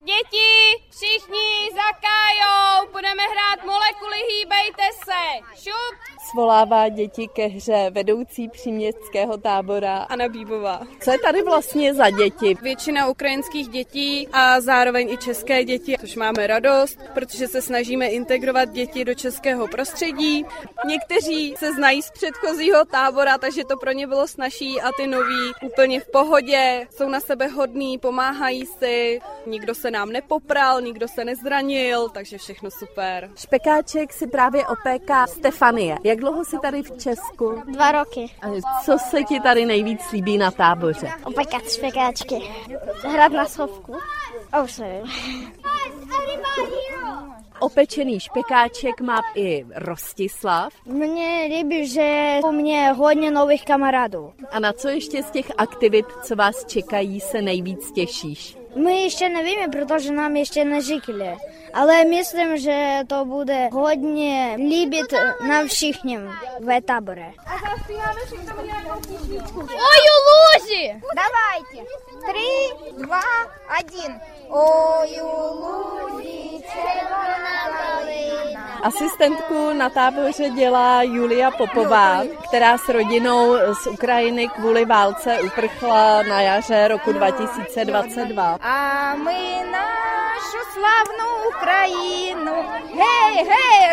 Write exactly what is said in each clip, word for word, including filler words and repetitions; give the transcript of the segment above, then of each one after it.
Děti, všichni za Kájou, budeme hrát molekuly, hýbejte se, šup! Svolává děti ke hře vedoucí příměstského tábora Anna Bíbová. Co je tady vlastně za děti? Většina ukrajinských dětí a zároveň i české děti, což máme radost, protože se snažíme integrovat děti do českého prostředí. Někteří se znají z předchozího tábora, takže to pro ně bylo snazší a ty noví úplně v pohodě, jsou na sebe hodní, pomáhají si, nikdo se nám nepopral, nikdo se nezranil, takže všechno super. Špekáček si právě opéká Stefanie. Jak dlouho jsi tady v Česku? Dva roky. A co se ti tady nejvíc líbí na táboře? Opékat špekáčky. Hrát na schovku. A už nevím. Opečený špekáček má i Rostislav. Mně líbí, že u mě hodně nových kamarádů. A na co ještě z těch aktivit, co vás čekají, se nejvíc těšíš? My ještě nevíme, protože nám ještě neříkali. Ale myslím, že to bude hodně líbit nám všichni v táboře. A zaspíváme všechno nějakou písničku. Oj, u lůži! Давайте. Три, два, один. Ой, у лузі червона калина. Asistentku na táboře dělá Julia Popová, která s rodinou z Ukrajiny kvůli válce uprchla na jaře roku dva tisíce dvacet dva. А ми нашу славну Україну, гей, гей,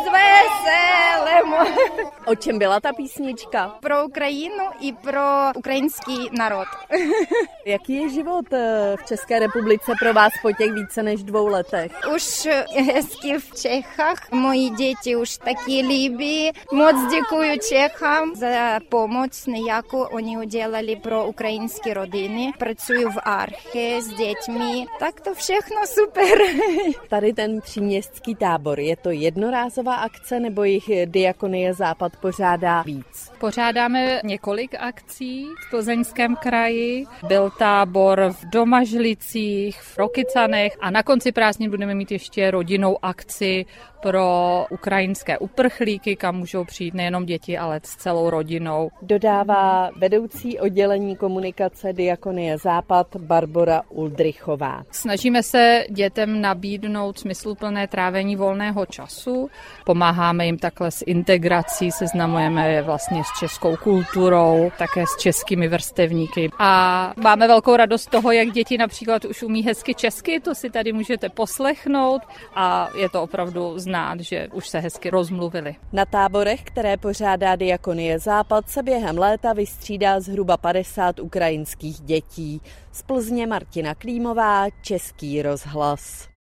розвеселимо. O čem byla ta písnička? Про Україну і про український народ. Jaký je život v České republice pro vás po těch více než dvou letech? Už hezky v Čechách. Мої діти už такі любі. Моc дякую Чехам за pomoc, яку вони уделали про українські родини. Працюю в архі з дітьми. Так to všechno super. Tady ten příměstský tábor, je to jednorázová akce nebo jich Diakonie Západ pořádá víc? Pořádáme několik akcí v Plzeňském kraji. Byl tábor v Domažlicích, v Rokycanech a na konci prázdnin budeme mít ještě rodinnou akci pro ukrajinské uprchlíky, kam můžou přijít nejenom děti, ale s celou rodinou. Dodává vedoucí oddělení komunikace Diakonie Západ Barbora Uldrichová. Snažíme se dětem nabídnout smysluplné trávení volného času. Pomáháme jim takhle s integrací, seznamujeme je vlastně s českou kulturou, také s českými vrstevníky. A máme velkou radost toho, jak děti například už umí hezky česky, to si tady můžete poslechnout a je to opravdu znát, že už se hezky rozmluvili. Na táborech, které pořádá Diakonie Západ, se během léta vystřídá zhruba padesát ukrajinských dětí. Z Plzně Martina Klímová, Český rozhlas.